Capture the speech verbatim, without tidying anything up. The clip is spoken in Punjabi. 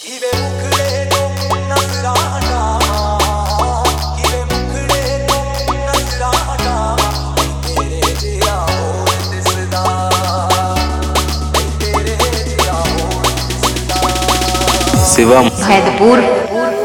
ਕਿਵੇਂ ਮੁਖੜੇ ਤੋਂ ਨਜ਼ਰਾਂ ਹਟਾਵਾਂ, ਕਿਵੇਂ ਮੁਖੜੇ ਤੋਂ ਨਜ਼ਰਾਂ ਹਟਾਵਾਂ, ਤੇਰੇ ਜਿਹਾ ਹੋਰ ਦਿਸਦਾ, ਤੇਰੇ ਜਿਹਾ ਹੋਰ ਦਿਸਦਾ। शिवम सैदपुर।